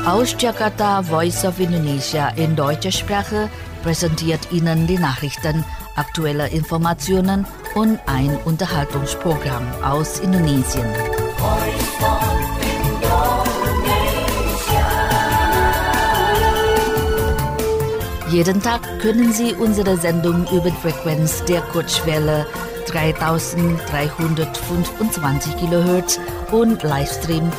Aus Jakarta, Voice of Indonesia in deutscher Sprache präsentiert Ihnen die Nachrichten, aktuelle Informationen und ein Unterhaltungsprogramm aus Indonesien. Jeden Tag können Sie unsere Sendung über die Frequenz der Kurzwelle 3325 kHz und Livestream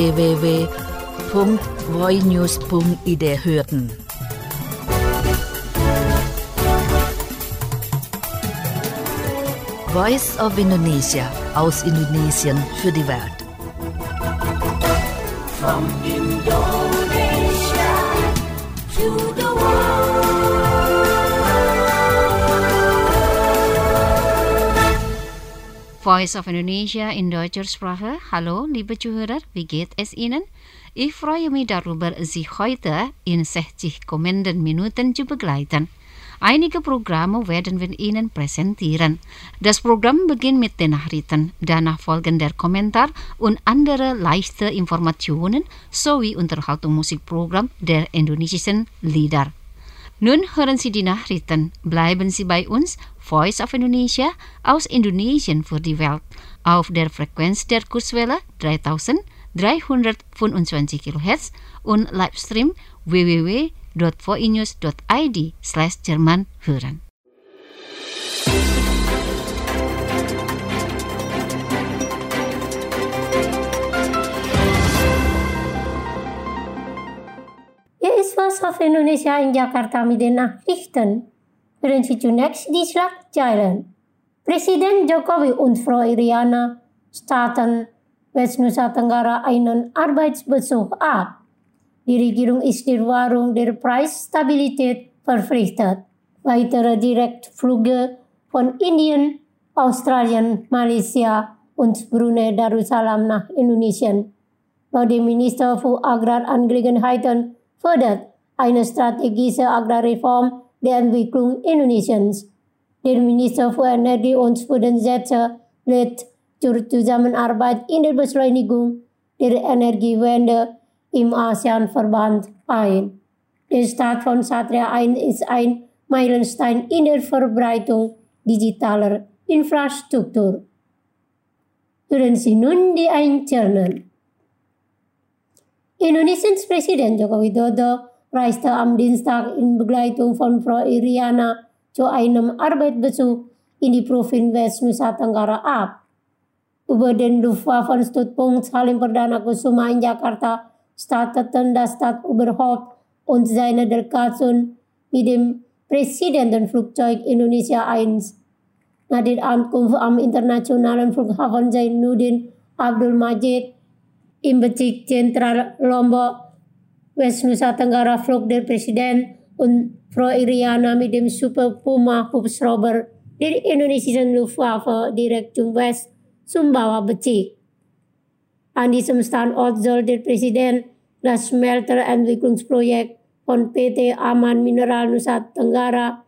www.voinews.id hören. Voice of Indonesia aus Indonesien für die Welt. From Indonesia to the world. Voice of Indonesia in deutscher Sprache. Hallo, liebe Zuhörer, wie geht es Ihnen? Ich freue mich darüber, Sie heute in 60 kommenden Minuten zu begleiten. Einige Programme werden wir Ihnen präsentieren. Das Programm beginnt mit den Nachrichten, danach folgen der Kommentar und andere leichte Informationen sowie Unterhaltungsmusikprogramm der indonesischen Lieder. Nun hören Sie die Nachrichten. Bleiben Sie bei uns, Voice of Indonesia aus Indonesien für die Welt, auf der Frequenz der Kurzwelle 3325 kHz und Livestream www.voinews.id/Jerman hören. Hier ist Voice of Indonesia in Jakarta mit den Nachrichten. Hören Sie zunächst die Schlagzeilen. Präsident Jokowi und Frau Iriana starten West Nusa Tenggara einen Arbeitsbesuch ab. Die Regierung ist der Wahrung der Preisstabilität verpflichtet. Weitere Direktflüge von Indien, Australien, Malaysia und Brunei Darussalam nach Indonesien. Laut dem Minister für Agrarangelegenheiten fördert eine strategische Agrarreform der Entwicklung Indonesiens. Der Minister für Energie und Bodenschätze lädt zur Zusammenarbeit in der Beschleunigung der Energiewende im ASEAN-Verband ein. Der Start von Satria 1 ist ein Meilenstein in der Verbreitung digitaler Infrastruktur. Hören Sie nun die Einzelnen. Indonesiens Präsident Joko Widodo reiste am Dienstag in Begleitung von Frau Iriana zu einem Arbeitsbesuch in die Provinz West Nusa Tenggara ab. Über den Luftwaffenstützpunkt Halim Perdana Kusuma in Jakarta starteten das Stadtoberhaupt und seine Delegation mit dem Präsidentenflugzeug Indonesia 1. Nach der Ankunft am internationalen Flughafen Zainuddin Abdul Majid im Bezirk Zentral Lombok, West Nusa Tenggara, flog der Präsident und Frau Iriana mit dem Super Puma Hubschrauber der indonesischen Luftwaffe direkt zum West Sumbawa Bezirk. An diesem Standort soll der Präsident das Smelterentwicklungsprojekt von PT Aman Mineral Nusa Tenggara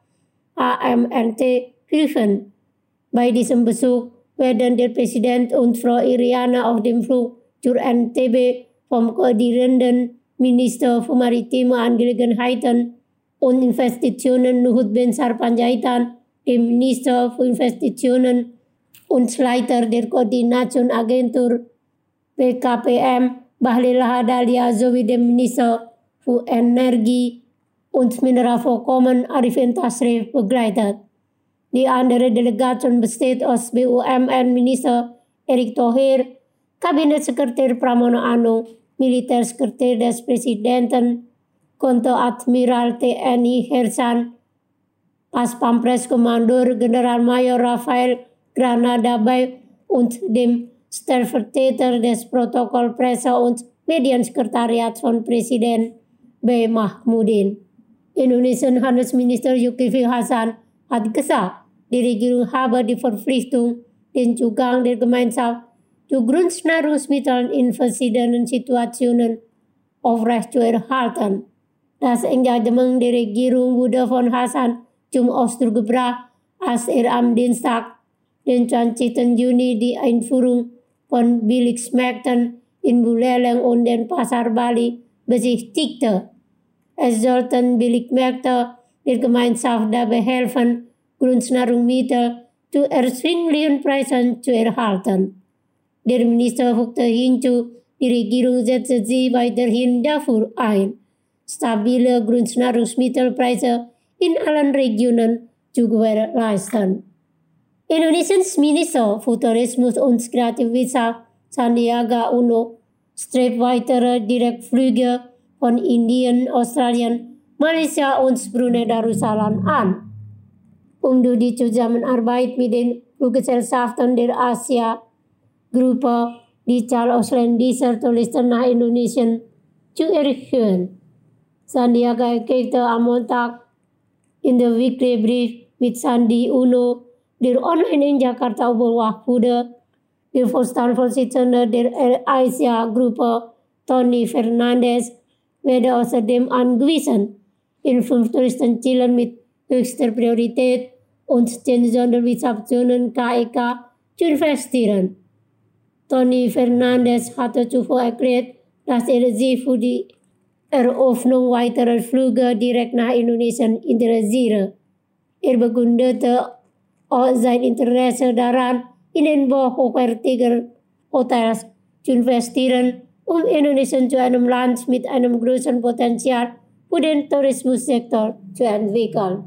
AMNT prüfen. Bei diesem Besuch werden der Präsident und Frau Iriana auf dem Flug zur NTB vom koordinierenden Minister für Maritime Angelegenheiten und Investitionen Luhut Binsar Panjaitan, dem Minister für Investitionen und Leiter der Koordinationsagentur BKPM Bahlil Lahadalia sowie dem Minister für Energie und Mineralvorkommen Arifin Tasrif begleitet. Die andere Delegation besteht aus BUMN-Minister Erick Thohir, Kabinettssekretär Pramono Anung, Militärsekretär des Präsidenten, Konteradmiral TNI Hersan, Paspampres-Kommandeur Generalmajor Rafael Granada Bay und dem Stellvertreter des Protokollpresse- und Mediensekretariats von Präsident B. Mahmudin. Indonesian Handelsminister Zulkifli Hasan hat gesagt, die Regierung habe die Verpflichtung, den Zugang der Gemeinschaft zu Grundnahrungsmitteln in verschiedenen Situationen aufrechtzuerhalten. Das Engagement der Regierung wurde von Hasan zum Ausdruck gebracht, als am Dienstag, den 20. Juni, die Einführung von Billigmärkten in Buleleng und den Pasar Bali besichtigte. Es sollten Billigmärkte der Gemeinschaft dabei helfen, Grundnahrungsmittel zu erschwinglichen Preisen zu erhalten. Der Minister fügte hinzu, die Regierung setzt sich weiterhin dafür ein, stabile Grundnahrungsmittelpreise in allen Regionen zu gewährleisten. Indonesiens Minister für Tourismus und Kreativwirtschaft Sandiaga Uno strebt weitere Direktflüge von Indien, Australien, Malaysia und Brunei Darussalam an, um die Zusammenarbeit mit den Fluggesellschaften der Asia-Gruppe die Zahl ausländischer Touristen nach Indonesien zu erhöhen. Sandiaga erklärte am Montag in der Weekly Brief mit Sandi Uno, der online in Jakarta überwacht wurde. Der Vorstandsvorsitzende der Asia-Gruppe, Tony Fernandes, werde außerdem angewiesen, in 5 Touristenzielen mit höchster Priorität und 10 Sonderwirtschaftszonen KEK zu investieren. Tony Fernandes hatte zuvor erklärt, dass er sich für die Eröffnung weiterer Flüge direkt nach Indonesien interessiere. Er begründete auch sein Interesse daran, in den Bau hochwertiger Hotels zu investieren, um Indonesien zu einem Land mit einem großen Potenzial für den Tourismussektor zu entwickeln.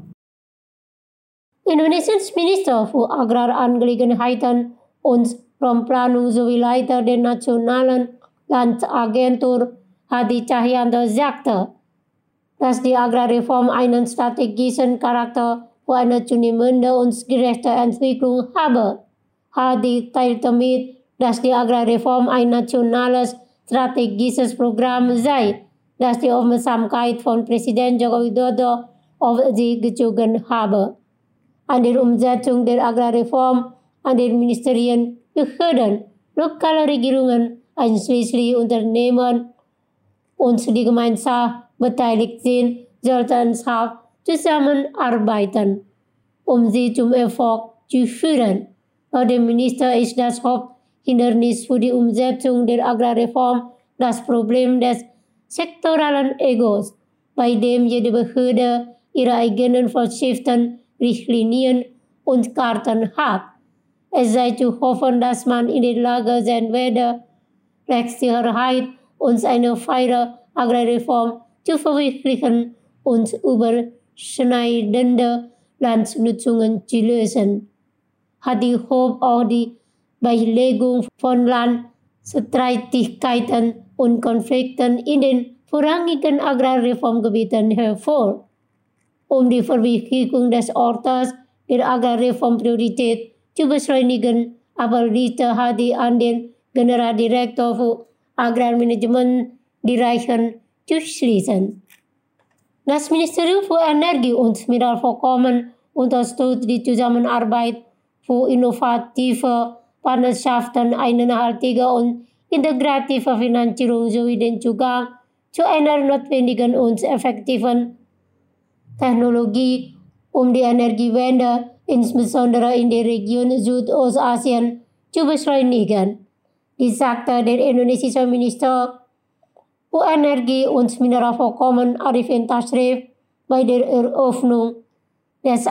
Indonesiens Minister für Agrarangelegenheiten und Raumplanung sowie Leiter der Nationalen Landagentur Hadi Cahyanto sagte, dass die Agrarreform einen strategischen Charakter für eine zunehmende und gerechte Entwicklung habe. Hadi teilte mit, dass die Agrarreform ein nationales strategisches Programm sei, das die Aufmerksamkeit von Präsident Joko Widodo auf sich gezogen habe. An der Umsetzung der Agrarreform an den Ministerien, Behörden, lokale Regierungen, einschließlich Unternehmen und die Gemeinschaft beteiligt sind, sollten scharf zusammenarbeiten, um sie zum Erfolg zu führen. Laut dem Minister ist das Haupthindernis für die Umsetzung der Agrarreform das Problem des sektoralen Egos, bei dem jede Behörde ihre eigenen Vorschriften, Richtlinien und Karten hat. Es sei zu hoffen, dass man in der Lage sein werde, Rechtssicherheit und eine faire Agrarreform zu verwirklichen und überschneidende Landnutzungen zu lösen. Hadi hofft auch die Beilegung von Landstreitigkeiten und Konflikten in den vorrangigen Agrarreformgebieten hervor. Um die Verwirklichung des Ortes der Agrarreformpriorität zu beschleunigen, appellierte Hadi an den Generaldirektor für Agrarmanagement die Reichen zu schließen. Das Ministerium für Energie und Mineralvorkommen unterstützt die Zusammenarbeit für innovative Partnerschaften, eine nachhaltige und integrative Finanzierung sowie den Zugang zu einer notwendigen und effektiven Technologie, um die Energiewende insbesondere in der Region Südostasien zu beschleunigen. Dies sagte der indonesische Minister für Energie und Mineralvorkommen Arifin Tashrif bei der Eröffnung des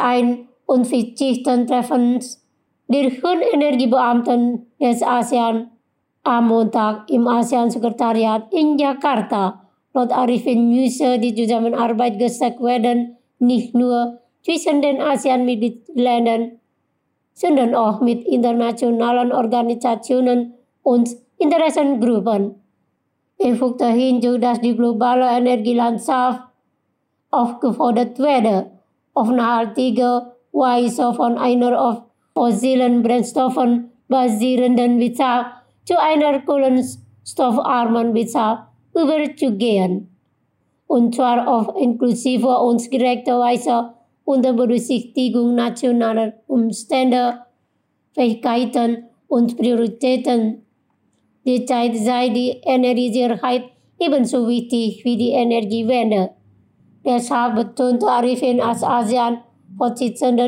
41. Treffens der hohen Energiebeamten des ASEAN am Montag im ASEAN-Sekretariat in Jakarta. Laut Arifin müsse die Zusammenarbeit gestärkt werden, nicht nur zwischen den ASEAN-Mitgliedsländern, sondern auch mit internationalen Organisationen und Interessengruppen. Er fügte hinzu, dass die globale Energielandschaft aufgefordert werde, auf nachhaltige Weise von einer auf fossilen Brennstoffen basierenden Wirtschaft zu einer kohlenstoffarmen Wirtschaft überzugehen. Und zwar auf inklusive und gerechte Weise unter Berücksichtigung nationaler Umstände, Fähigkeiten und Prioritäten. Derzeit sei die Energiesicherheit ebenso wichtig wie die Energiewende. Deshalb betonte Arifin als ASEAN-Vorsitzender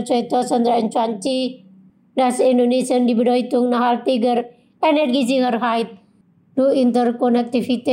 2023, dass Indonesien die Bedeutung nachhaltiger Energiesicherheit durch Interkonnektivität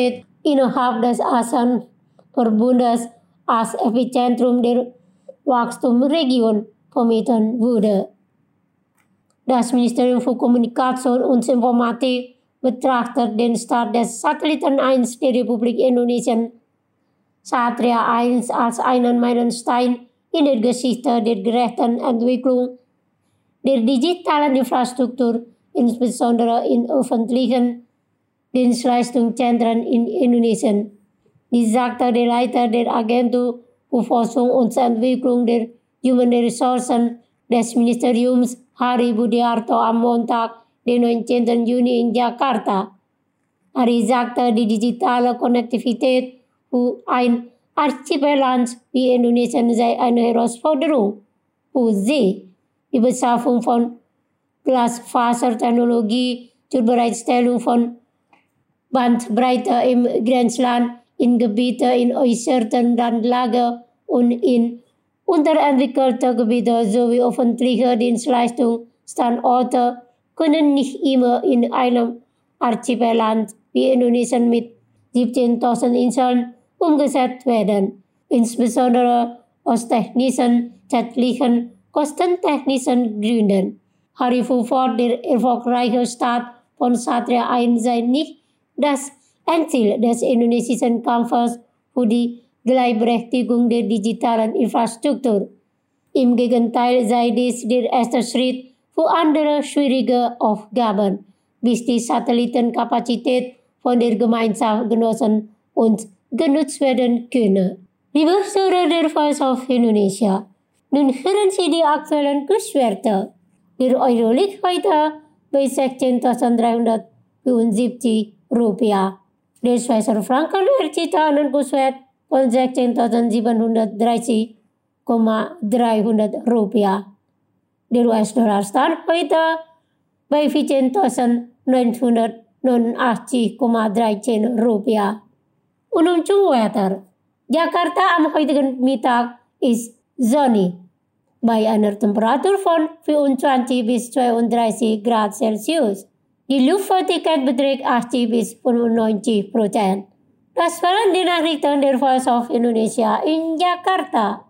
innerhalb des ASEAN-Verbundes als Epizentrum der Wachstumsregion vermieden wurde. Das Ministerium für Kommunikation und Informatik betrachtet den Start des Satelliten 1 der Republik Indonesien Satria 1 als einen Meilenstein in der Geschichte der gerechten Entwicklung der digitalen Infrastruktur, insbesondere in öffentlichen Dienstleistungszentren in Indonesien. Dies sagte der Leiter der Agentur für Forschung und Entwicklung der Human Ressourcen des Ministeriums Hari Budiarto am Montag, den 19. Juni in Jakarta. Hari sagte, die digitale Konnektivität für ein Archipelag wie Indonesien sei eine Herausforderung für sie. Die Beschaffung von Glasfasertechnologie zur Bereitstellung von Bandbreite im Grenzland, in Gebiete in äußersten Randlage und in unterentwickelte Gebiete sowie öffentliche Dienstleistungsstandorte können nicht immer in einem Archipelag wie Indonesien mit 17.000 Inseln umgesetzt werden, insbesondere aus technischen, zeitlichen, kostentechnischen Gründen. Hari fuhr fort, der erfolgreiche Start von Satria 1 sei nicht das Endziel des indonesischen Kampfes für die Gleichberechtigung der digitalen Infrastruktur. Im Gegenteil sei dies der erste Schritt für andere schwierige Aufgaben, bis die Satellitenkapazität von der Gemeinschaft genossen und genutzt werden könne. Liebe Hörer der Voice of Indonesia, nun hören Sie die aktuellen Kurswerte. Der Euro liegt heute bei 16.375 Rupiah. Der Schweizer Franken erzielt einen Kurswert von 16.730,300 Rupiah. Der US-Dollar stand heute bei 14.989,13 Rupiah. Und zum Wetter. Jakarta am heutigen Mittag ist sonnig bei einer Temperatur von 24 bis 32 Grad Celsius. Die Luftfeuchtigkeit beträgt 80 bis 95%. Das waren die Nachrichten der Voice of Indonesia in Jakarta.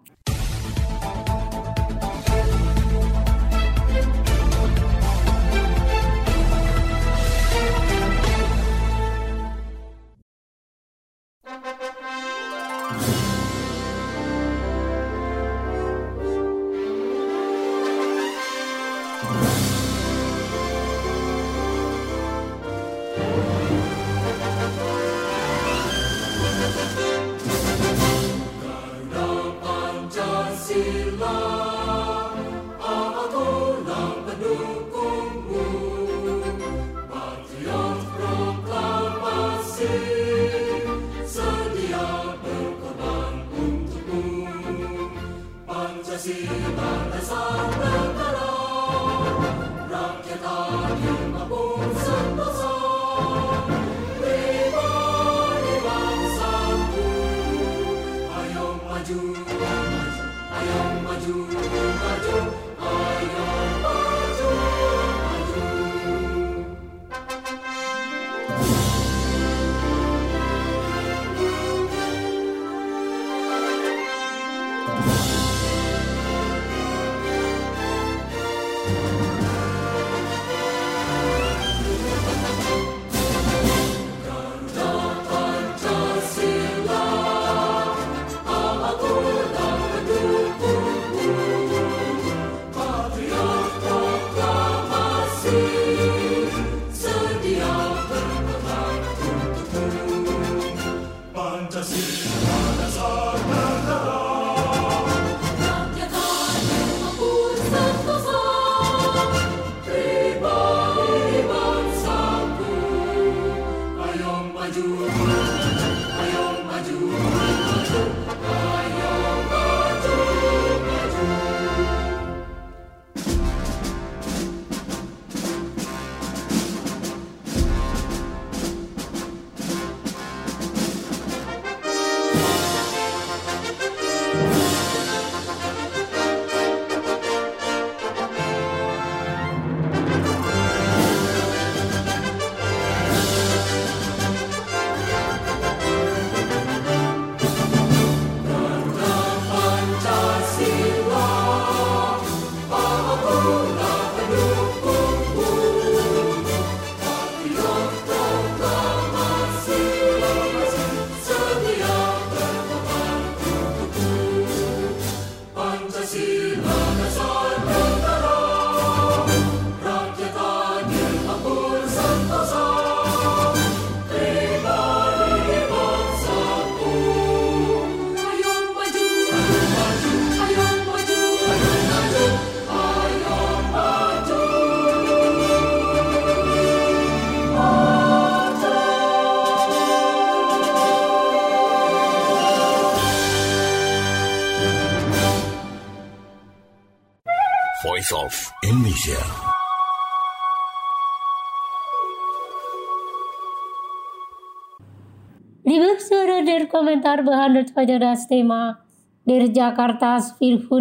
Liebe Zuhörer, der Kommentar behandelt heute das Thema der Jakartas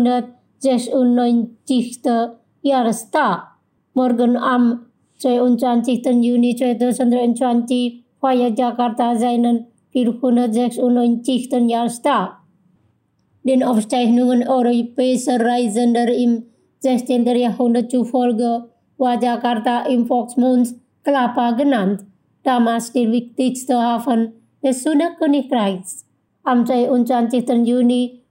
496. Jahrestag. Morgen am 22. Juni 2020 feiert Jakarta seinen 496. Jahrestag. Den Aufzeichnungen europäischer Reisender im 16. Jahrhundert zufolge war Jakarta im Volksmund Kelapa genannt, damals der wichtigste Hafen des Sunda-Königreichs. Am 22. Juni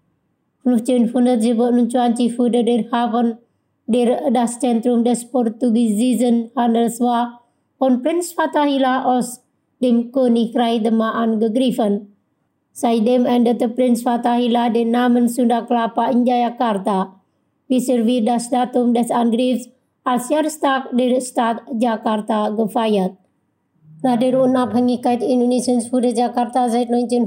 1527 wurde der Hafen, der das Zentrum des portugiesischen Handels war, von Prinz Fatahillah aus dem Königreich Demak angegriffen. Seitdem änderte Prinz Fatahillah den Namen Sunda Kelapa in Jakarta, bisher wird das Datum des Angriffs als Jahrestag der Stadt Jakarta gefeiert. Nach der Unabhängigkeit Indonesiens wurde Jakarta seit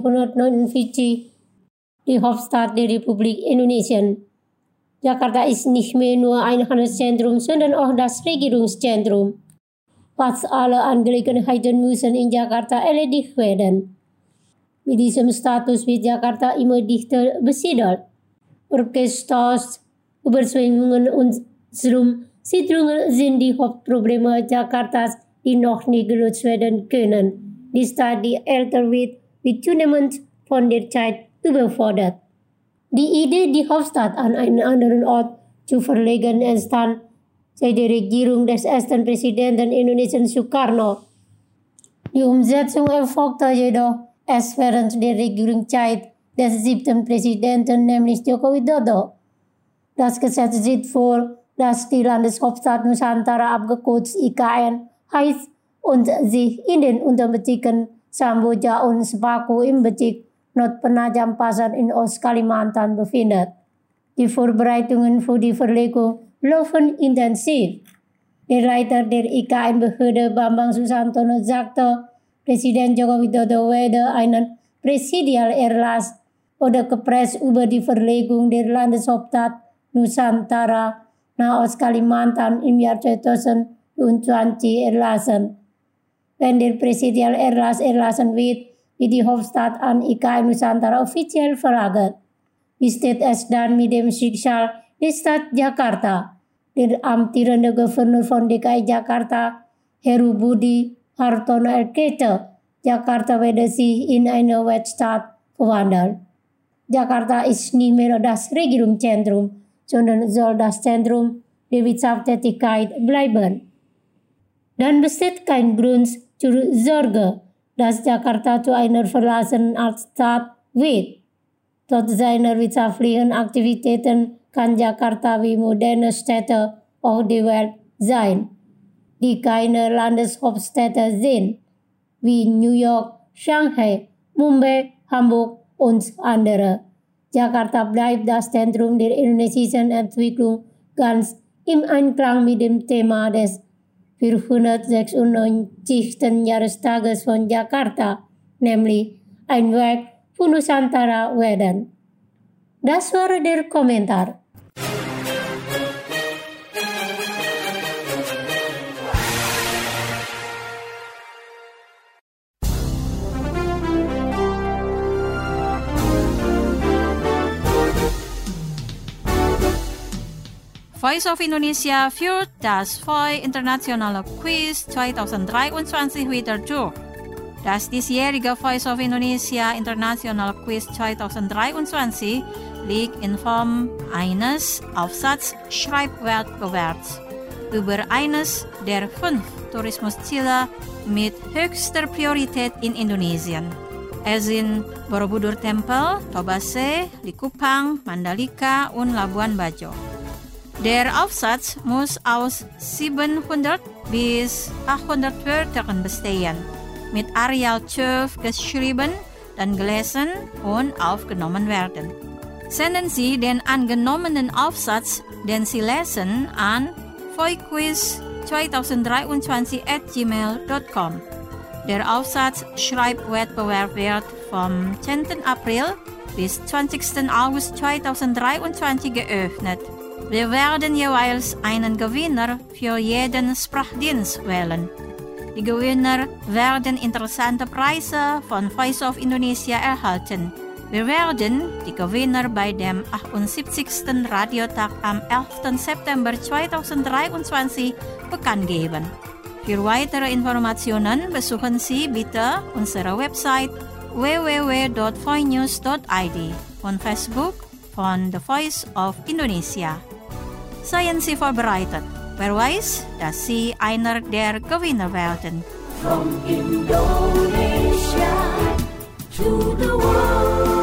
1949 die Hauptstadt der Republik Indonesien. Jakarta ist nicht mehr nur ein Handelszentrum, sondern auch das Regierungszentrum. Fast alle Angelegenheiten müssen in Jakarta erledigt werden. Mit diesem Status wird Jakarta immer dichter besiedelt. Orkestras, Überschwemmungen und Siedlungen sind die Hauptprobleme Jakartas, die noch nie gelöst werden können. Die Stadt, die älter wird zunehmend von der Zeit überfordert. Die Idee, die Hauptstadt an einen anderen Ort zu verlegen, entstand seit der Regierung des ersten Präsidenten Indonesiens Sukarno. Die Umsetzung erfolgte jedoch erst während der Regierungszeit des 7. Präsidenten, nämlich Joko Widodo. Das Gesetz sieht vor, dass die Landeshauptstadt Nusantara, abgekürzt IKN, heißt und sich in den Unterbezirken Samboja und Sepaku im Bezirk Nordpenajam Pasar in Ost-Kalimantan befindet. Die Vorbereitungen für die Verlegung laufen intensiv. Der Leiter der IKN-Behörde Bambang Susantono sagte, Präsident Joko Widodo werde einen Präsidialerlass oder Kepres über die Verlegung der Landeshauptstadt Nusantara nach Ost-Kalimantan im Jahr 2020 erlassen. Wenn der Präsidialerlass erlassen wird, wird die Hauptstadt an IKN Nusantara offiziell verlagert. Wie steht es dann mit dem Schicksal der Stadt Jakarta? Der amtierende Gouverneur von DKI Jakarta, Heru Budi Hartono erklärte, Jakarta werde sich in eine Weltstadt verwandeln. Jakarta ist nicht mehr das Regierungszentrum, sondern soll das Zentrum der Wirtschaftstätigkeit bleiben. Dann besteht kein Grund zur Sorge, dass Jakarta zu einer verlassenen Altstadt wird. Trotz seiner wirtschaftlichen Aktivitäten kann Jakarta wie moderne Städte auch der Welt sein, die keine Landeshauptstädte sind, wie New York, Shanghai, Mumbai, Hamburg und andere. Jakarta bleibt das Zentrum der indonesischen Entwicklung, ganz im Einklang mit dem Thema des 496. Jahrestages von Jakarta, nämlich ein Werk für Nusantara werden. Das war der Kommentar. Voice of Indonesia führt das VOI Internationale Quiz 2023 wieder durch. Das diesjährige Voice of Indonesia International Quiz 2023 liegt in Form eines Aufsatzschreibwettbewerbs über eines der 5 Tourismusziele mit höchster Priorität in Indonesien. Es sind Borobudur Tempel, Tobase, Likupang, Mandalika und Labuan Bajo. Der Aufsatz muss aus 700 bis 800 Wörtern bestehen, mit Areal 12 geschrieben, dann gelesen und aufgenommen werden. Senden Sie den angenommenen Aufsatz, den Sie lesen, an voiquiz2023@gmail.com. Der Aufsatzschreibwettbewerb wird vom 10. April bis 20. August 2023 geöffnet. Wir werden jeweils einen Gewinner für jeden Sprachdienst wählen. Die Gewinner werden interessante Preise von Voice of Indonesia erhalten. Wir werden die Gewinner bei dem 78. Radiotag am 11. September 2023 bekannt geben. Für weitere Informationen besuchen Sie bitte unsere Website www.voinews.id und Facebook von The Voice of Indonesia. Seien Sie vorbereitet. Wer weiß, dass Sie einer der Gewinner werden. From Indonesia to the world.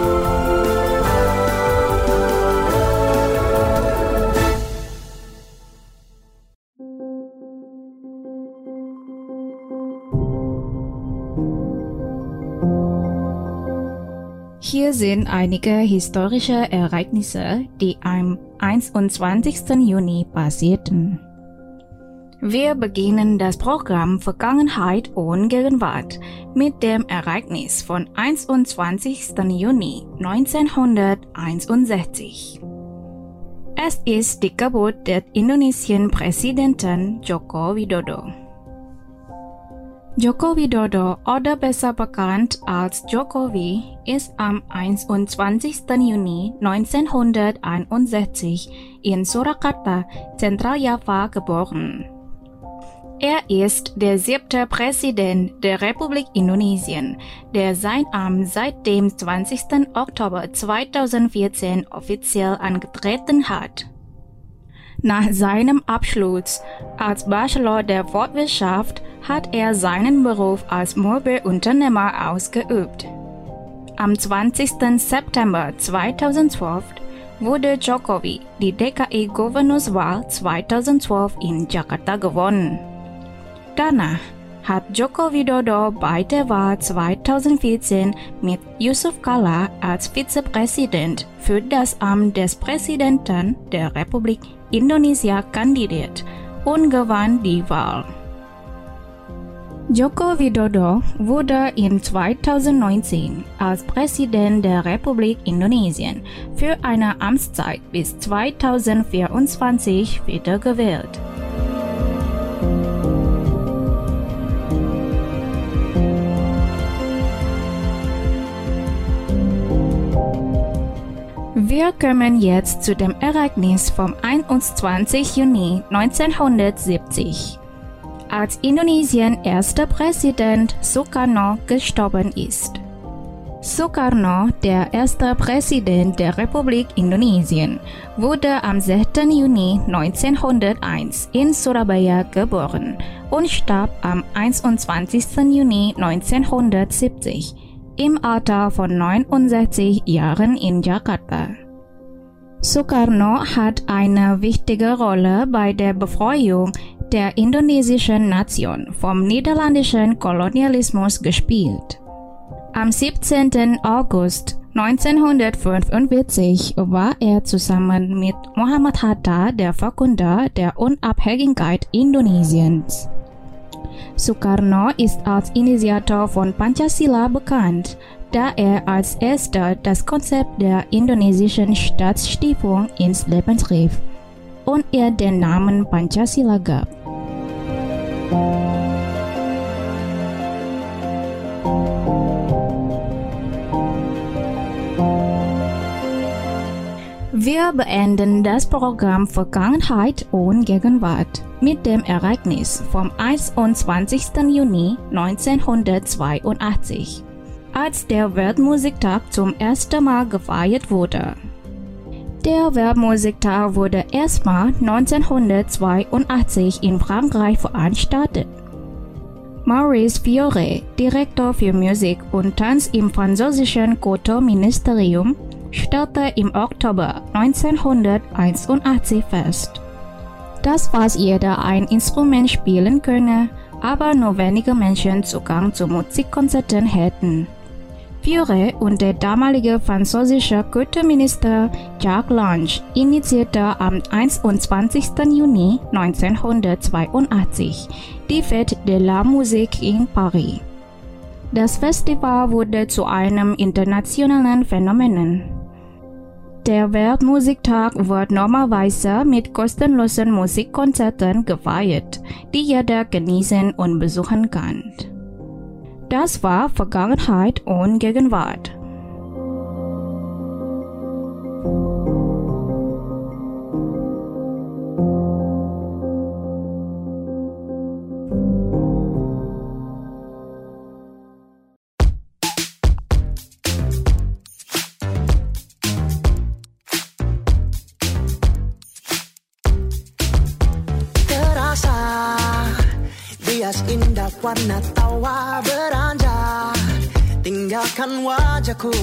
Hier sind einige historische Ereignisse, die am 21. Juni passierten. Wir beginnen das Programm Vergangenheit und Gegenwart mit dem Ereignis von 21. Juni 1961. Es ist die Geburt des indonesischen Präsidenten Joko Widodo. Joko Widodo, oder besser bekannt als Jokowi, ist am 21. Juni 1961 in Surakarta, Zentraljava geboren. Er ist der 7. Präsident der Republik Indonesien, der sein Amt seit dem 20. Oktober 2014 offiziell angetreten hat. Nach seinem Abschluss als Bachelor der Volkswirtschaft hat er seinen Beruf als Mobilunternehmer ausgeübt. Am 20. September 2012 wurde Jokowi die DKI-Gouverneurswahl 2012 in Jakarta gewonnen. Danach hat Joko Widodo bei der Wahl 2014 mit Yusuf Kalla als Vizepräsident für das Amt des Präsidenten der Republik Indonesia kandidiert und gewann die Wahl. Joko Widodo wurde in 2019 als Präsident der Republik Indonesien für eine Amtszeit bis 2024 wiedergewählt. Wir kommen jetzt zu dem Ereignis vom 21. Juni 1970, als Indonesiens erster Präsident Sukarno gestorben ist. Sukarno, der erste Präsident der Republik Indonesien, wurde am 6. Juni 1901 in Surabaya geboren und starb am 21. Juni 1970 im Alter von 69 Jahren in Jakarta. Sukarno hat eine wichtige Rolle bei der Befreiung der indonesischen Nation vom niederländischen Kolonialismus gespielt. Am 17. August 1945 war er zusammen mit Muhammad Hatta der Verkünder der Unabhängigkeit Indonesiens. Sukarno ist als Initiator von Pancasila bekannt, da er als erster das Konzept der indonesischen Staatsstiftung ins Leben rief und ihr den Namen Pancasila gab. Wir beenden das Programm Vergangenheit und Gegenwart mit dem Ereignis vom 21. Juni 1982, als der Weltmusiktag zum ersten Mal gefeiert wurde. Der Weltmusiktag wurde erstmal 1982 in Frankreich veranstaltet. Maurice Fiore, Direktor für Musik und Tanz im französischen Kulturministerium, stellte im Oktober 1981 fest, dass fast jeder ein Instrument spielen könne, aber nur wenige Menschen Zugang zu Musikkonzerten hätten. Fiore und der damalige französische Kulturminister Jacques Lange initiierte am 21. Juni 1982 die Fête de la Musique in Paris. Das Festival wurde zu einem internationalen Phänomen. Der Weltmusiktag wird normalerweise mit kostenlosen Musikkonzerten gefeiert, die jeder genießen und besuchen kann. Das war Vergangenheit und Gegenwart. Indah warna tawa beranjak, tinggalkan wajahku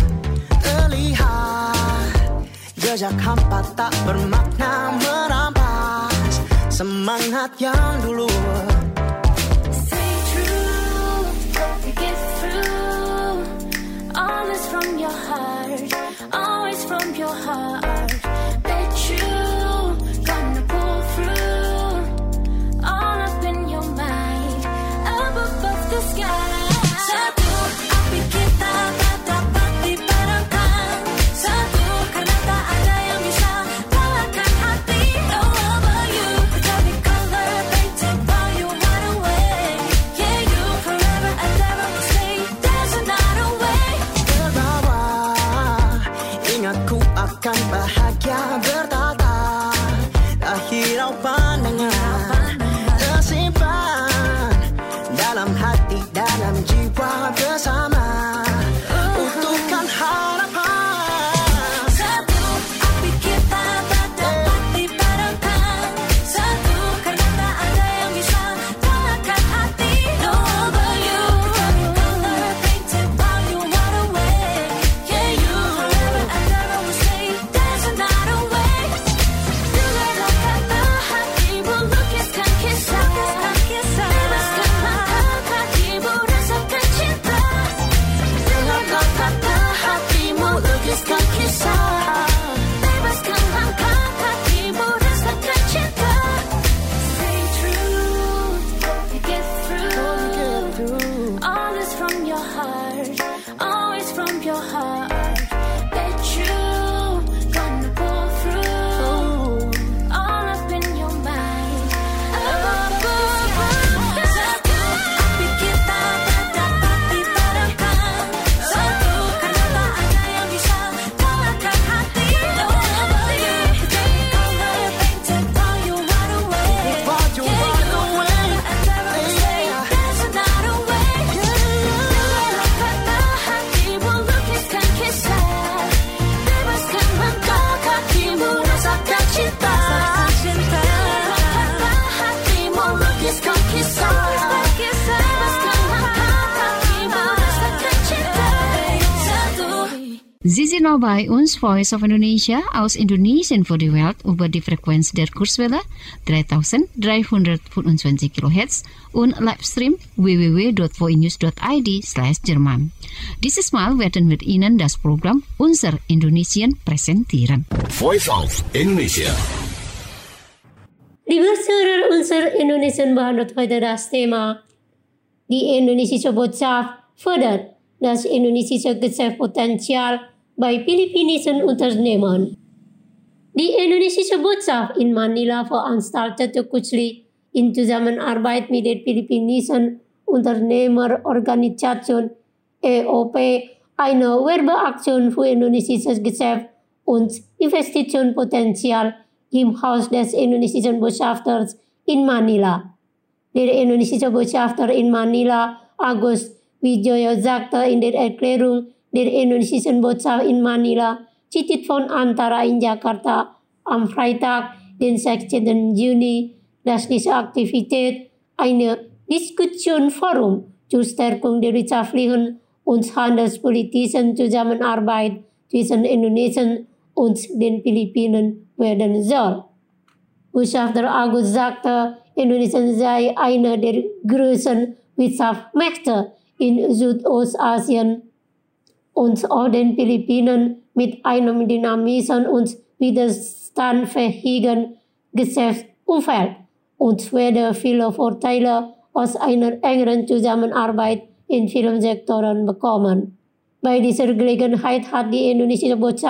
terlihat jejak hampa tak bermakna merampas semangat yang dulu. Stay true, get through. All is from your heart, always from your heart. Bet you gonna pull through. All up in your mind, up above the sky. Satu api kita tak dapat dipadamkan. Satu karena tak ada yang bisa kalahkan hati. Oh, about you, every color painted by you right away. Yeah, you forever and ever will stay. There's another way. Terbawa, ingatku akan bahagia bertata. Tak hirau pandangan, tersimpan dalam hati, dalam jiwa bersama. Untukkan harapan. Satu api kita tak dapat dipadamkan. Satu karena tak ada yang bisa kalahkan hati. No about you, every color painted by you right away. Yeah, you forever and ever will stay. There's another way. Dengarlah kata hatimu, lukiskan kisah. Bebaskan langkah kakimu, rasakan cinta. Dengarlah kata hatimu, lukiskan kisah. Bebaskan langkah kakimu, rasakan cinta. Stay true, get through. All is from your heart, always from your heart. Bet you gonna pull through. All up in your mind, Satu api kita tak dapat dipadamkan. Satu karena tak ada yang bisa kalahkan hati. No about you, every color painted by you right away. Yeah, you forever and ever will stay. There's another way. Dengarlah kata hatimu, lukiskan kisah. Bebaskan langkah kakimu, rasakan cinta. Dengarlah kata hatimu, lukiskan kisah. Bebaskan langkah kakimu, rasakan cinta. Satu. Sie sind noch bei uns, Voice of Indonesia, aus Indonesien für die Welt über die Frequenz der Kurzwelle 3325 kHz und Livestream www.voinews.id/Jerman. Dieses Mal werden wir Ihnen das Programm Unser Indonesien präsentieren. Voice of Indonesia. Liebe Zuhörer, unser Indonesian behandelt heute das Thema die indonesische Botschaft fördert das indonesische Geschäftspotenzial bei philippinischen Unternehmen. Die indonesische Botschaft in Manila veranstaltete kürzlich in Zusammenarbeit mit der philippinischen Unternehmerorganisation EOP eine Werbeaktion für indonesisches Geschäft und Investitionspotenzial im Haus des indonesischen Botschafters in Manila. Der indonesische Botschafter in Manila, Agus Wijoyo, sagte in der Erklärung der indonesischen Botschaft in Manila, Titit von Antara in Jakarta am Freitag, den 16. Juni, dass diese Aktivität eine Diskussionsforum zur Stärkung der wirtschaftlichen und handelspolitischen Zusammenarbeit zwischen Indonesien und den Philippinen werden soll. Botschafter Agus sagte, Indonesien sei eine der größten Wirtschaftsmächte in Südostasien und auch den Philippinen mit einem dynamischen und widerstandsfähigen Geschäftsumfeld und werde viele Vorteile aus einer engeren Zusammenarbeit in vielen Sektoren bekommen. Bei dieser Gelegenheit hat die indonesische Botschaft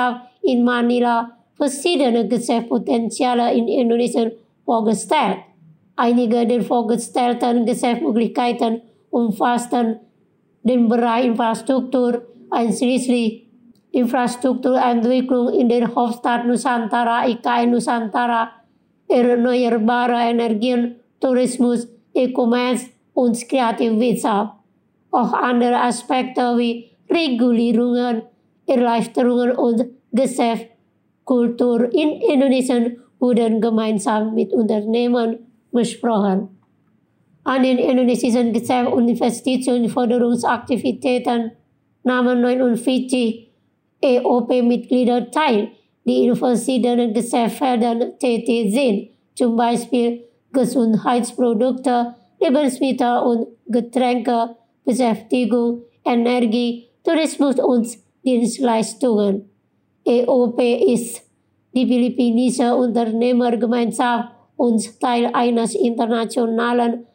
in Manila verschiedene Geschäftspotenziale in Indonesien vorgestellt. Einige der vorgestellten Geschäftsmöglichkeiten umfassten den Bereich Infrastruktur, einschließlich Infrastrukturentwicklung in der Hauptstadt Nusantara, IKN Nusantara, erneuerbare Energien, Tourismus, E-Commerce und Kreativwirtschaft. Auch andere Aspekte wie Regulierungen, Erleichterungen und Geschäftskultur in Indonesien wurden gemeinsam mit Unternehmen besprochen. An den indonesischen Geschäfts- und Investitionsförderungsaktivitäten nahmen 49 EOP-Mitglieder teil, die in verschiedenen Geschäftsfeldern tätig sind, zum Beispiel Gesundheitsprodukte, Lebensmittel und Getränke, Beschäftigung, Energie, Tourismus und Dienstleistungen. EOP ist die philippinische Unternehmergemeinschaft und Teil eines internationalen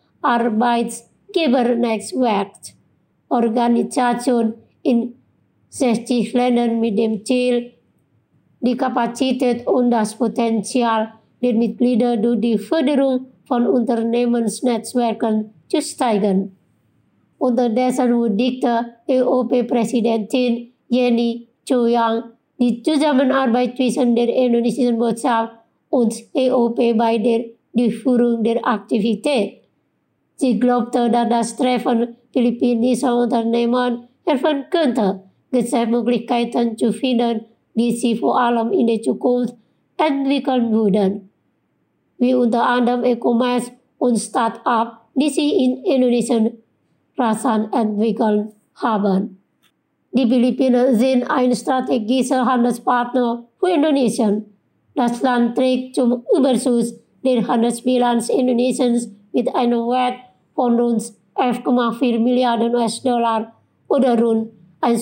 Arbeitgebernetzwerks, Organisation in 60 Ländern mit dem Ziel, die Kapazität und das Potenzial der Mitglieder durch die Förderung von Unternehmensnetzwerken zu steigern. Unterdessen würdigte EOP-Präsidentin Jenny Choyang die Zusammenarbeit zwischen der indonesischen Botschaft und EOP bei der Durchführung der Aktivität. Sie glaubte, dass das Treffen philippinischer Unternehmen helfen könnte, Geschäftsmöglichkeiten zu finden, die sie vor allem in der Zukunft entwickeln würden, wie unter anderem E-Commerce und Start-up, die sie in Indonesien rasant entwickelt haben. Die Philippinen sind ein strategischer Handelspartner für Indonesien. Das Land trägt zum Überschuss der Handelsbilanz Indonesiens mit einem Wert von rund 11,4 Milliarden US-Dollar oder rund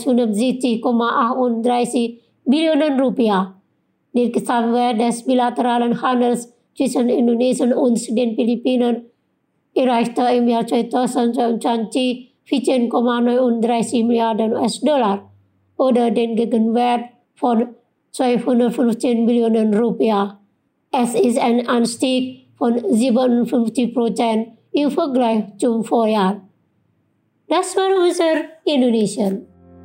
170,38 Billionen Rupiah. Der Gesamtwert des bilateralen Handels zwischen Indonesien und den Philippinen erreichte im Jahr 2022 14,39 Milliarden US-Dollar oder den Gegenwert von 215 Billionen Rupiah. Es ist ein Anstieg von 57% im Vergleich zum Vorjahr. Das war unser Indonesien.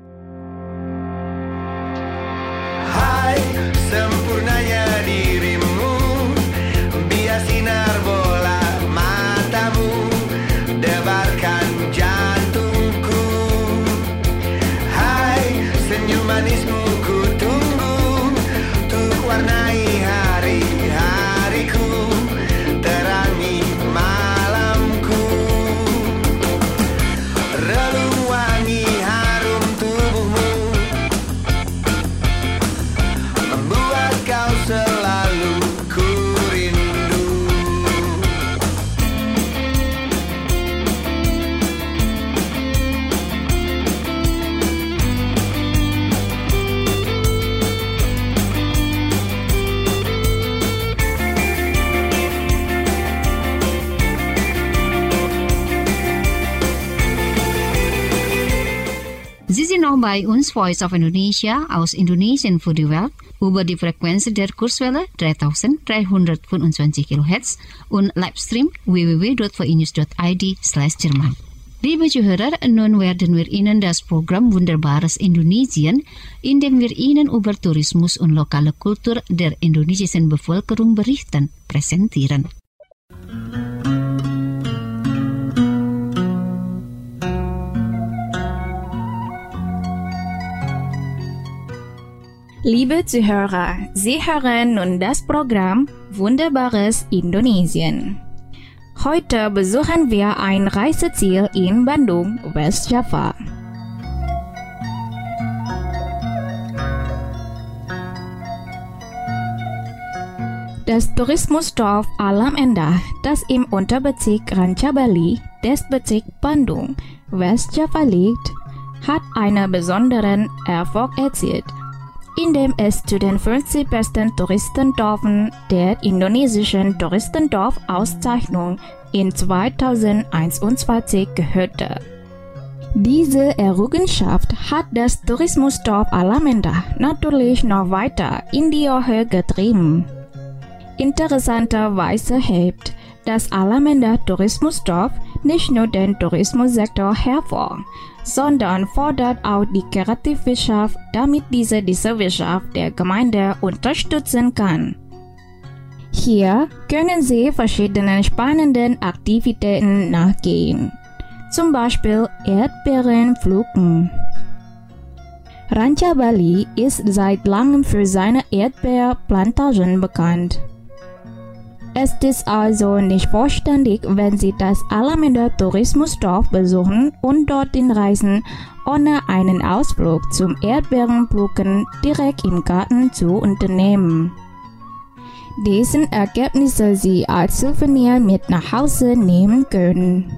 Hai sempurnanya dirimu, biar sinar bola matamu debarkan jantungku. Hai senyum manismu ku tunggu, untuk warnai hari-hariku, terangi malamku. Relung wangi harum tubuhmu membuat kau selalu ku rindu. Sie sind noch bei uns, Voice of Indonesia aus Indonesien für die Welt, über die Frequenz der Kurzwelle 3325 kHz und Livestream www.voinews.id/Jerman. Liebe Zuhörer, nun werden wir Ihnen das Programm Wunderbares Indonesien, in dem wir Ihnen über Tourismus und lokale Kultur der indonesischen Bevölkerung berichten, präsentieren. Liebe Zuhörer, Sie hören nun das Programm Wunderbares Indonesien. Heute besuchen wir ein Reiseziel in Bandung, Westjava. Das Tourismusdorf Alam Endah, das im Unterbezirk Rancabali des Bezirks Bandung, Westjava liegt, hat einen besonderen Erfolg erzielt, indem es zu den 50 besten Touristendorfen der indonesischen Touristendorf-Auszeichnung in 2021 gehörte. Diese Errungenschaft hat das Tourismusdorf Alameda natürlich noch weiter in die Höhe getrieben. Interessanterweise hebt das Alameda Tourismusdorf nicht nur den Tourismussektor hervor, sondern fordert auch die Kreativwirtschaft, damit diese Wirtschaft der Gemeinde unterstützen kann. Hier können Sie verschiedenen spannenden Aktivitäten nachgehen, zum Beispiel Erdbeeren pflücken. Rancha Bali ist seit langem für seine Erdbeerplantagen bekannt. Es ist also nicht vollständig, wenn Sie das Alameda Tourismusdorf besuchen und dorthin reisen, ohne einen Ausflug zum Erdbeerenpflücken direkt im Garten zu unternehmen. Dessen Ergebnisse Sie als Souvenir mit nach Hause nehmen können.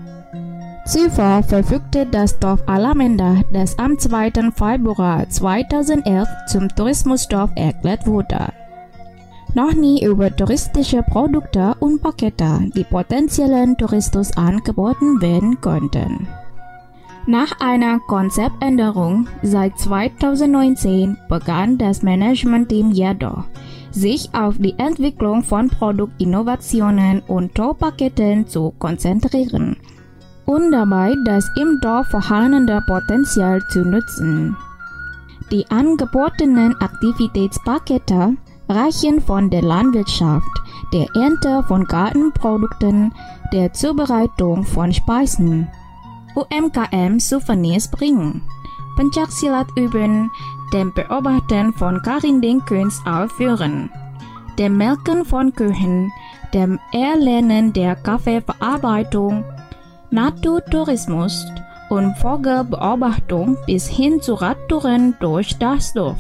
Zuvor verfügte das Dorf Alameda, das am 2. Februar 2011 zum Tourismusdorf erklärt wurde, noch nie über touristische Produkte und Pakete, die potenziellen Touristen angeboten werden konnten. Nach einer Konzeptänderung seit 2019 begann das Managementteam jedoch, sich auf die Entwicklung von Produktinnovationen und Tourpaketen zu konzentrieren und dabei das im Dorf vorhandene Potenzial zu nutzen. Die angebotenen Aktivitätspakete reichen von der Landwirtschaft, der Ernte von Gartenprodukten, der Zubereitung von Speisen, UMKM-Souvenirs bringen, Pencaksilat üben, dem Beobachten von Karinding-Kunst aufführen, dem Melken von Kühen, dem Erlernen der Kaffeeverarbeitung, Naturtourismus und Vogelbeobachtung bis hin zu Radtouren durch das Dorf.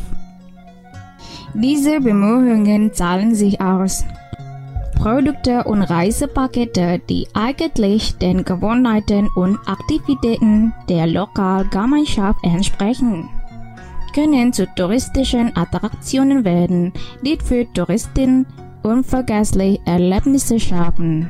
Diese Bemühungen zahlen sich aus. Produkte und Reisepakete, die eigentlich den Gewohnheiten und Aktivitäten der Lokalgemeinschaft entsprechen, können zu touristischen Attraktionen werden, die für Touristen unvergessliche Erlebnisse schaffen.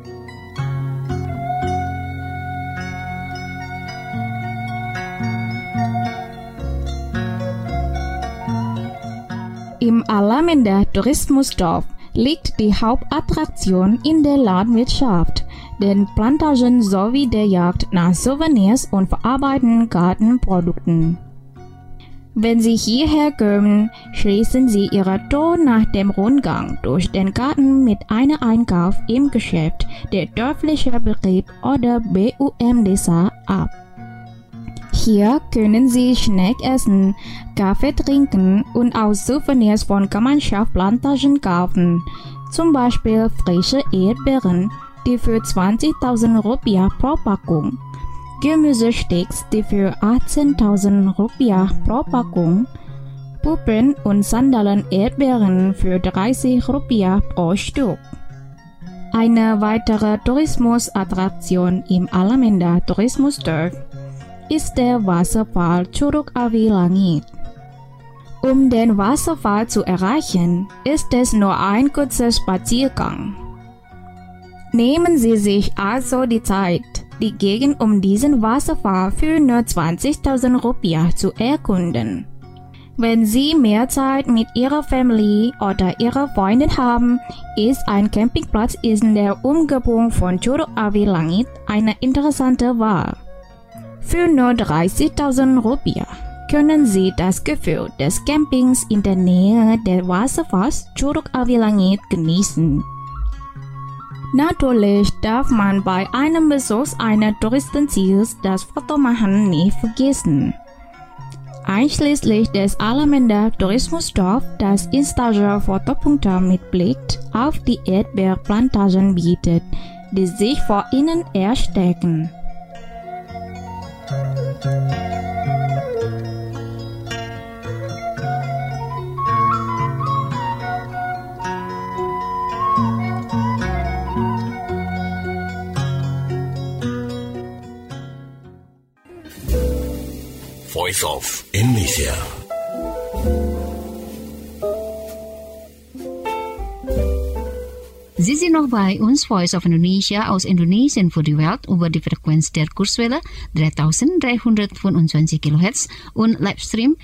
Im Alameda Tourismusdorf liegt die Hauptattraktion in der Landwirtschaft, den Plantagen sowie der Jagd nach Souvenirs und verarbeiteten Gartenprodukten. Wenn Sie hierher kommen, schließen Sie Ihre Tour nach dem Rundgang durch den Garten mit einem Einkauf im Geschäft der dörfliche Betrieb oder BUM-Desa ab. Hier können Sie Snack essen, Kaffee trinken und auch Souvenirs von Gemeinschaftsplantagen kaufen, zum Beispiel frische Erdbeeren, die für 20.000 Rupiah pro Packung, Gemüsesticks, die für 18.000 Rupiah pro Packung, Puppen und Sandalen-Erdbeeren für 30 Rupiah pro Stück. Eine weitere Tourismusattraktion im Alameda Tourismusdorf ist der Wasserfall Curug Awi Langit. Um den Wasserfall zu erreichen, ist es nur ein kurzer Spaziergang. Nehmen Sie sich also die Zeit, die Gegend um diesen Wasserfall für nur 20.000 Rupiah zu erkunden. Wenn Sie mehr Zeit mit Ihrer Familie oder Ihrer Freundin haben, ist ein Campingplatz in der Umgebung von Curug Awi Langit eine interessante Wahl. Für nur 30.000 Rupiah können Sie das Gefühl des Campings in der Nähe des Wasserfalls Curug Awi Langit genießen. Natürlich darf man bei einem Besuch eines Touristenziels das Fotomachen nicht vergessen. Einschließlich des Alameda Tourismusdorf, das Instagram-Fotopunkte mit Blick auf die Erdbeerplantagen bietet, die sich vor Ihnen erstrecken. Voice of Indonesia. Sie sind noch bei uns, Voice of Indonesia aus Indonesien für die Welt über die Frequenz der Kurzwelle 3325 kHz und Livestream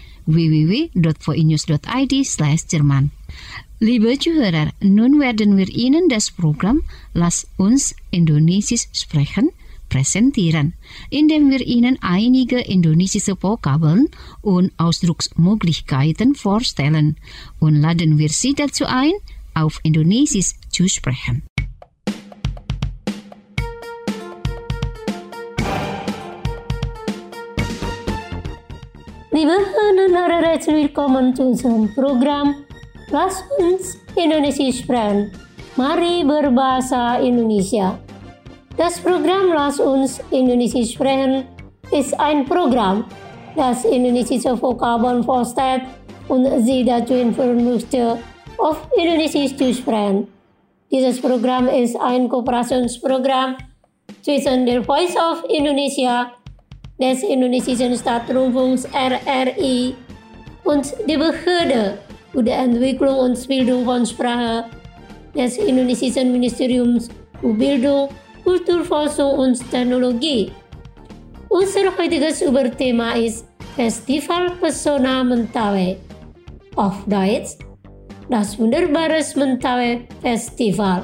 www.voinews.id/Jerman. Liebe Zuhörer, nun werden wir Ihnen das Programm Lass uns Indonesisch sprechen präsentieren, indem wir Ihnen einige indonesische Vokabeln und Ausdrucksmöglichkeiten vorstellen und laden wir Sie dazu ein, auf Indonesisch zu sprechen. Liebe Hörerinnen und herzlich willkommen zu unserem Programm Lass uns Indonesisch sprechen. Mari berbahasa Indonesia. Das Programm Lass uns Indonesisch sprechen ist ein Programm, das indonesische Vokabeln vorstellt und Sie dazu informieren möchte, auf Indonesisch zu sprechen. Dieses Programm ist ein Kooperationsprogramm zwischen der Voice of Indonesia, des indonesischen Staatsrundfunks RRI und der Behörde für die Entwicklung und Bildung von Sprache des indonesischen Ministeriums für Bildung, Kulturforschung und Technologie. Unser heutiges Überthema ist Festival Pesona Mentawai. Auf Deutsch, das Wunderbares Mentawai Festival.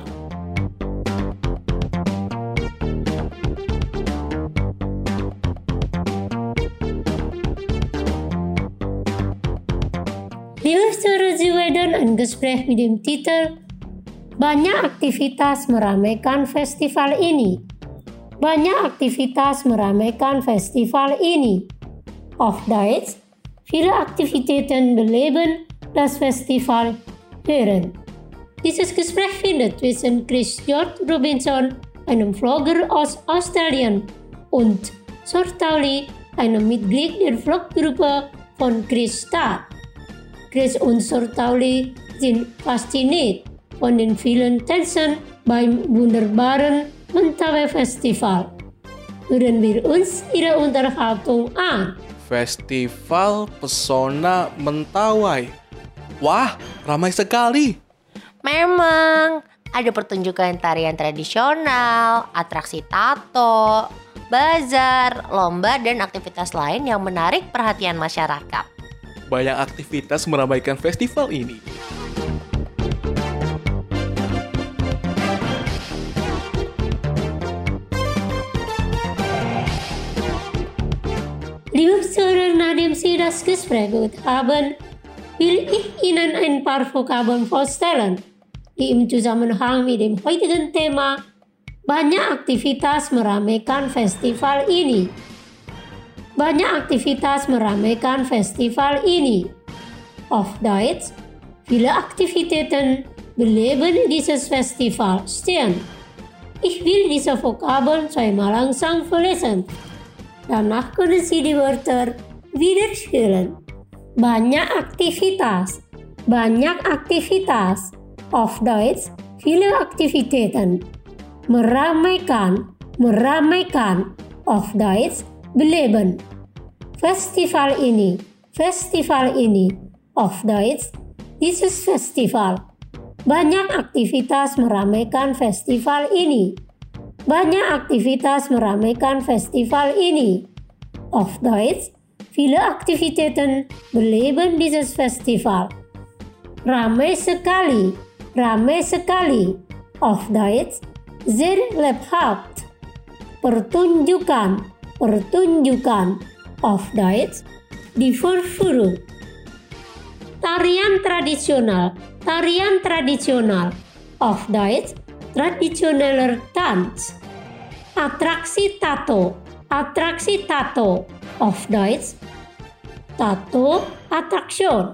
Liebe Zuhörer, Sie werden ein Gespräch mit dem Titel Banyak aktivitas meramaikan festival ini. Banyak aktivitas meramaikan festival ini. Auf Deutsch, viele Aktivitäten beleben das Festival hören. Dieses Gespräch findet zwischen Chris George Robinson, einem Vlogger aus Australien, und Sortauli, einem Mitglied der Vloggruppe von Chris statt. Chris und Sortauli sind fasziniert von den vielen Tänzen beim wunderbaren Mentawai Festival. Hören wir uns Ihre Unterhaltung an. Festival Pesona Mentawai. Wah, ramai sekali. Memang, ada pertunjukan tarian tradisional, atraksi tato, bazar, lomba, dan aktivitas lain yang menarik perhatian masyarakat. Banyak aktivitas meramaikan festival ini. Liebe Zuhörer, nachdem Sie das Gespräch gehört haben, will ich Ihnen ein paar Vokabeln vorstellen, die im Zusammenhang mit dem heutigen Thema banyak aktivitas meramaikan festival ini. Banyak aktivitas meramaikan festival ini. Auf Deutsch, viele Aktivitäten beleben dieses Festival stehen. Ich will diese Vokabeln zweimal langsam vorlesen. Danach können Sie die Wörter wiederholen. Banyak aktivitas. Banyak aktivitas. Auf Deutsch, viele Aktivitäten. Meramaikan. Meramaikan. Auf Deutsch, beleben. Festival ini. Festival ini. Auf Deutsch, dieses Festival. Banyak aktivitas meramaikan festival ini. Banyak aktivitas meramaikan festival ini. Auf Deutsch, viele Aktivitäten beleben dieses Festival. Ramai sekali. Ramai sekali. Auf Deutsch, sehr lebhaft. Pertunjukan. Pertunjukan. Auf Deutsch, die Vorführung. Tarian tradisional. Tarian tradisional. Auf Deutsch, traditioneller Tanz. Atraksi tato. Atraksi tato. Auf Deutsch, tato Attraktion.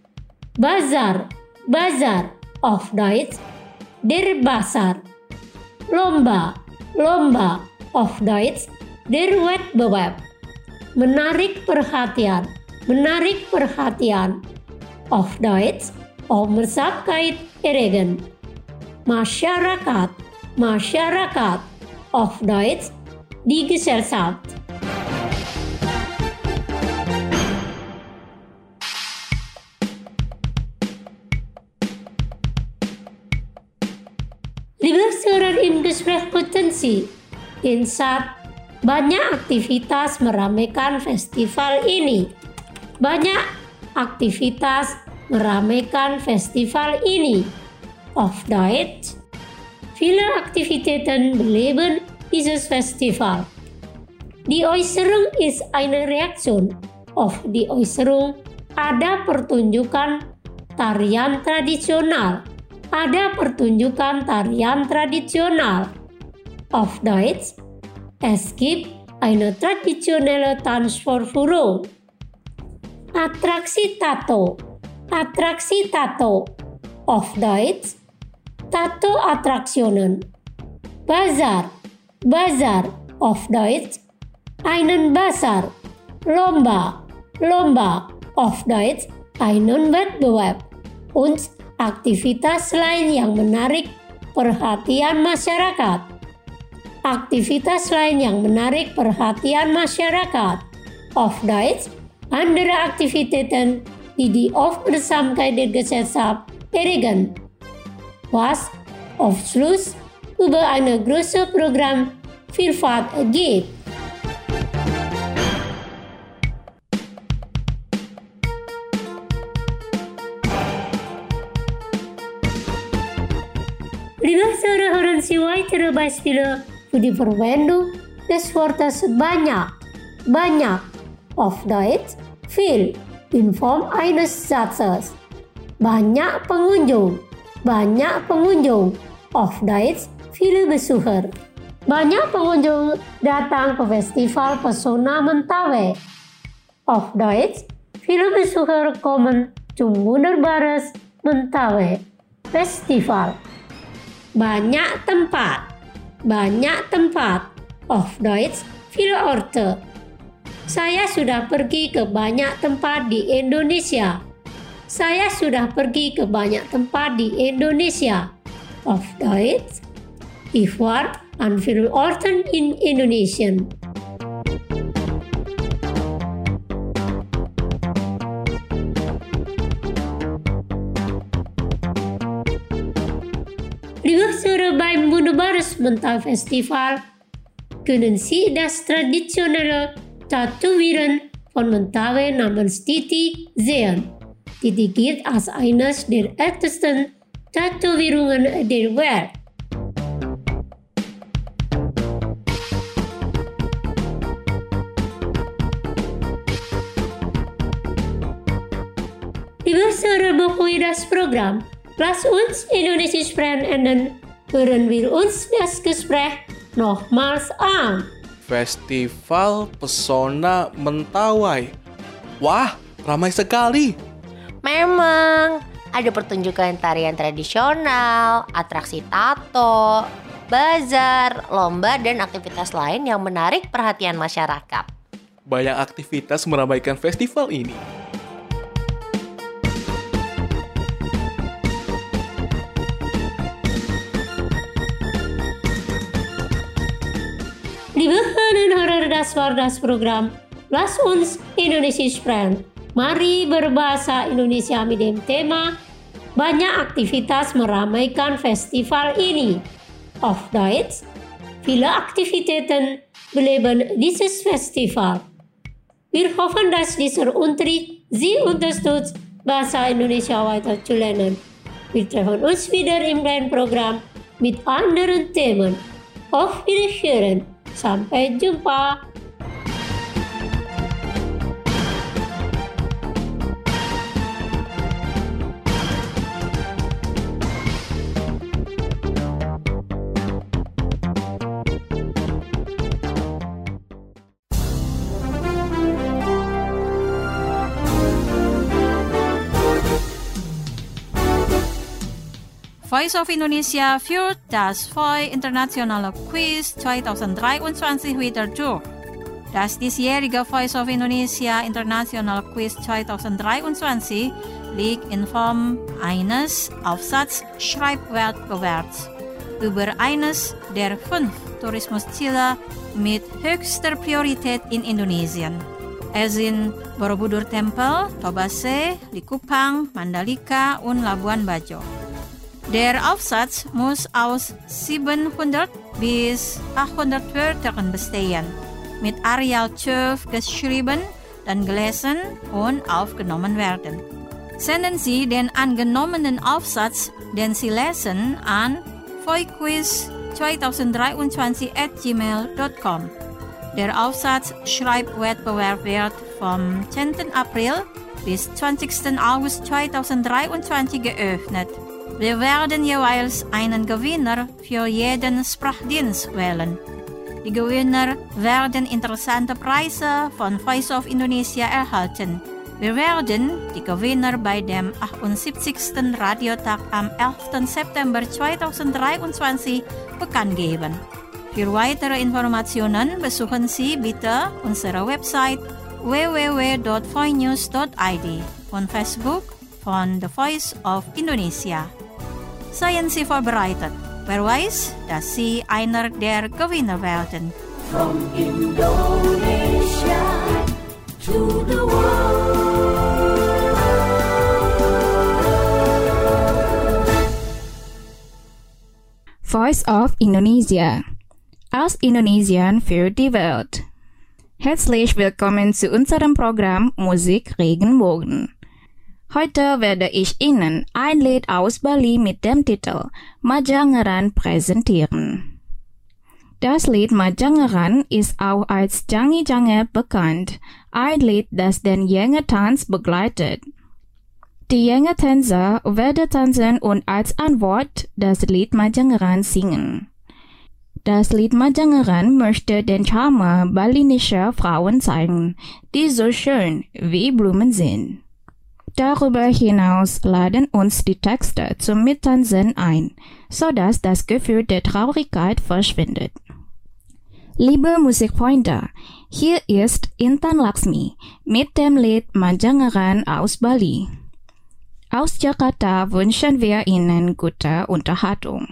Bazar. Bazar. Auf Deutsch, der Bazar. Lomba. Lomba. Auf Deutsch, der Wettbewerb. Menarik perhatian. Menarik perhatian. Auf Deutsch, Aufmerksamkeit erregen. Masyarakat. Masyarakat. Auf Deutsch, die Gesellschaft. Bundespresspotensi. Insat, banyak aktivitas meramaikan festival ini. Banyak aktivitas meramaikan festival ini. Auf Deutsch, viele Aktivitäten beleben dieses Festival. Die Äußerung ist eine Reaktion auf die Äußerung. Ada pertunjukan tarian tradisional. Ada pertunjukan tarian tradisional. Auf Deutsch, es gibt eine traditionelle Tanzvorführung. Atraksi Tato. Atraksi Tato. Auf Deutsch, Tato-Attraktionen. Bazar. Bazar. Auf Deutsch, einen Bazar. Lomba. Lomba. Auf Deutsch, einen Wettbewerb. Und aktivitas lain yang menarik perhatian masyarakat. Aktivitas lain yang menarik perhatian masyarakat. Auf Deutsch, andere Aktivitäten, die die Aufmerksamkeit der Gesellschaft erregen. Was auf Schluss über eine große Programmvielfalt ergibt. Liebe Zuhörer, hören Sie weitere Beispiele für die Verwendung des Wortes banyak. Banyak. Auf Deutsch, viel in Form eines Satzes. Banyak pengunjung. Banyak pengunjung. Auf Deutsch, viele Besucher. Banyak pengunjung datang ke Festival Pesona Mentawai. Auf Deutsch, viele Besucher kommen zum Wunderbares Mentawai Festival. Banyak tempat. Banyak tempat. Auf Deutsch, viele Orte. Saya sudah pergi ke banyak tempat di Indonesia. Saya sudah pergi ke banyak tempat di Indonesia. Auf Deutsch, ich war an vielen Orten in Indonesien. Liebe Zuhörer, beim Wunderbares Mentawai Festival können Sie das traditionelle Tätowieren von Mentawai namens Titi sehen. Titi gilt als eines der ältesten Tätowierungen der Welt. Liebe Zuhörer, bevor wir das Programm Lass uns Indonesisch sprechen enden, hören wir uns das Gespräch nochmals an. Festival Pesona Mentawai. Wah, ramai sekali. Memang, ada pertunjukan tarian tradisional, atraksi tato, bazar, lomba, dan aktivitas lain yang menarik perhatian masyarakat. Banyak aktivitas meramaikan festival ini. Liebe Hörerinnen und Hörer, das war das Programm Lass uns Indonesisch sprechen. Mari berbahasa Indonesia mit dem Thema banyak aktivitas meramaikan festival ini. Auf Deutsch, viele Aktivitäten beleben dieses Festival. Wir hoffen, dass dieser Unterricht Sie unterstützt, Bahasa Indonesia weiter zu lernen. Wir treffen uns wieder im kleinen Programm mit anderen Themen. Auf Wiederhören. Sampai jumpa. Voice of Indonesia führt das VOI Internationale Quiz 2023 wieder durch. Das diesjährige Voice of Indonesia International Quiz 2023 liegt in Form eines Aufsatz-Schreibwettbewerbs über eines der 5 Tourismusziele mit höchster Priorität in Indonesien. Es sind Borobudur Tempel, Tobase, Likupang, Mandalika, und Labuan Bajo. Der Aufsatz muss aus 700 bis 800 Wörtern bestehen, mit Arial 12 geschrieben, dann gelesen und aufgenommen werden. Senden Sie den angenommenen Aufsatz, den Sie lesen, an voiquiz2023@gmail.com. Der Aufsatz Schreibwettbewerb wird vom 10. April bis 20. August 2023 geöffnet. Wir werden jeweils einen Gewinner für jeden Sprachdienst wählen. Die Gewinner werden interessante Preise von Voice of Indonesia erhalten. Wir werden die Gewinner bei dem 78. Radiotag am 11. September 2023 bekannt geben. Für weitere Informationen besuchen Sie bitte unsere Website www.voinews.id und Facebook von The Voice of Indonesia. Seien Sie vorbereitet. Wer weiß, dass Sie einer der Gewinner werden. From Indonesia to the world. Voice of Indonesia. Aus Indonesian für die Welt. Herzlich willkommen zu unserem Programm Musik Regenbogen. Heute werde ich Ihnen ein Lied aus Bali mit dem Titel Majangeran präsentieren. Das Lied Majangeran ist auch als Jangi Jange bekannt, ein Lied, das den Jenga-Tanz begleitet. Die Jenga-Tänzer werden tanzen und als Antwort das Lied Majangeran singen. Das Lied Majangeran möchte den Charme balinischer Frauen zeigen, die so schön wie Blumen sind. Darüber hinaus laden uns die Texte zum Mittanzen ein, sodass das Gefühl der Traurigkeit verschwindet. Liebe Musikfreunde, hier ist Intan Laksmi mit dem Lied Majangeran aus Bali. Aus Jakarta wünschen wir Ihnen gute Unterhaltung.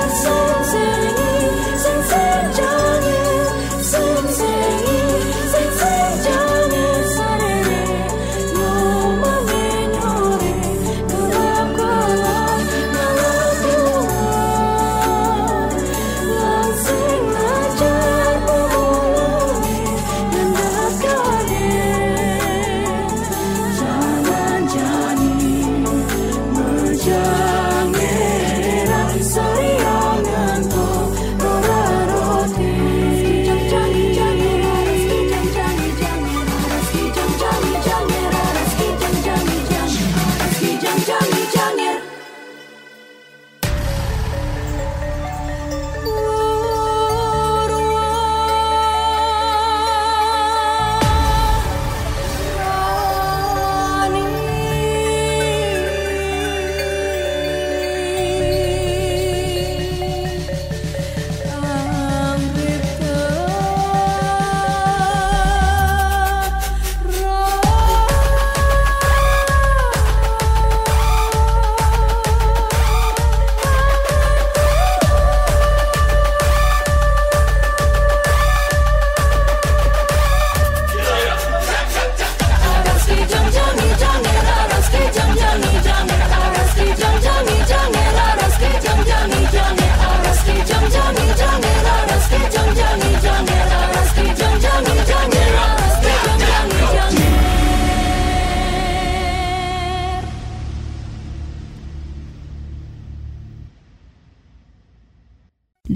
Sing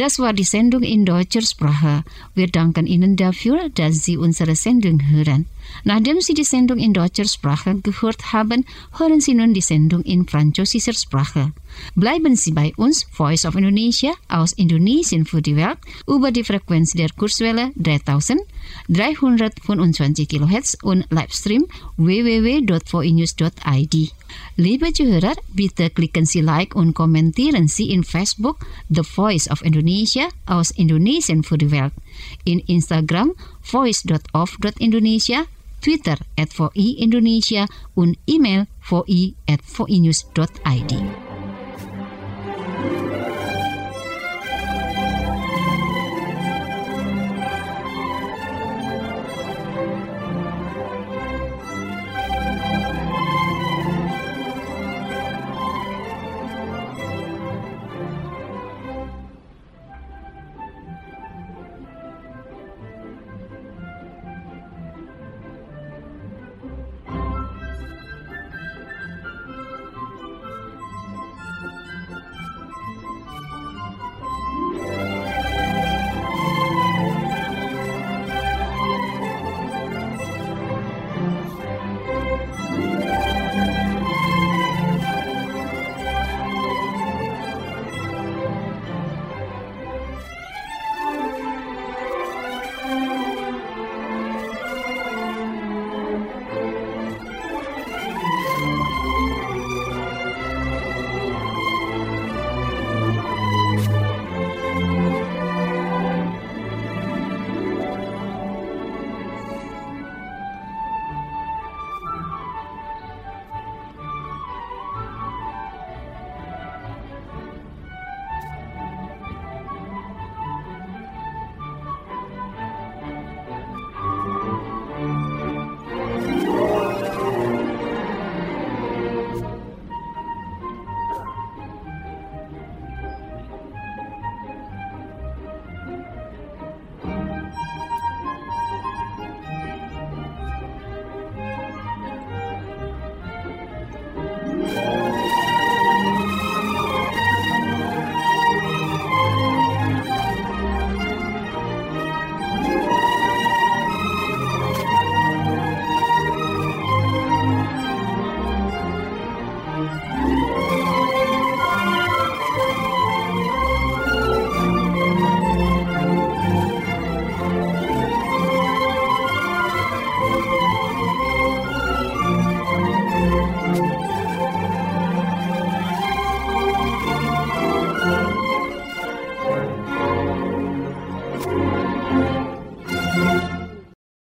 Das war die Sendung in deutscher Sprache. Wir danken Ihnen dafür, dass Sie unsere Sendung hören. Nachdem Sie die Sendung in deutscher Sprache gehört haben, hören Sie nun die Sendung in französischer Sprache. Bleiben Sie bei uns, Voice of Indonesia, aus Indonesien für die Welt, über die Frequenz der Kurzwelle 3325 kHz und Livestream www.voinews.id. Liebe Zuhörer, bitte klicken Sie Like und kommentieren Sie in Facebook The Voice of Indonesia aus Indonesien für die Welt, in Instagram voice.of.indonesia, Twitter @VI Indonesia und E-Mail voi@voinews.id.